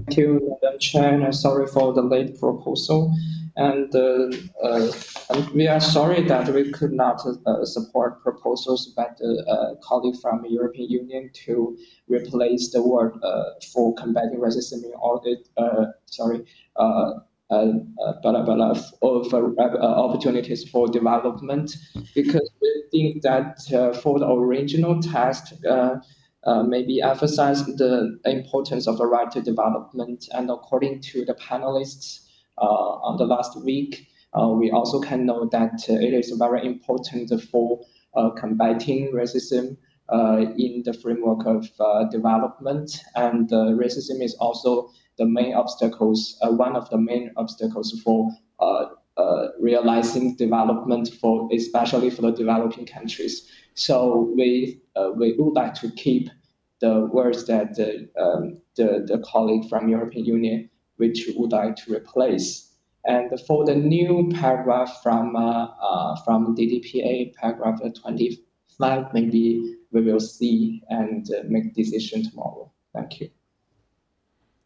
Thank you, Madam Chair, and sorry for the late proposal. And, uh, uh, and we are sorry that we could not support proposals by the colleague from the European Union to replace the word for combating racism in audit, for opportunities for development, because we think that for the original text, maybe emphasize the importance of the right to development. And according to the panelists on the last week, we also can know that it is very important for combating racism in the framework of development. And racism is also the main obstacles, one of the main obstacles for realizing development for especially for the developing countries. So we would like to keep the words that the colleague from European Union which would like to replace. And for the new paragraph from DDPA, paragraph 25, maybe we will see and make decision tomorrow. Thank you.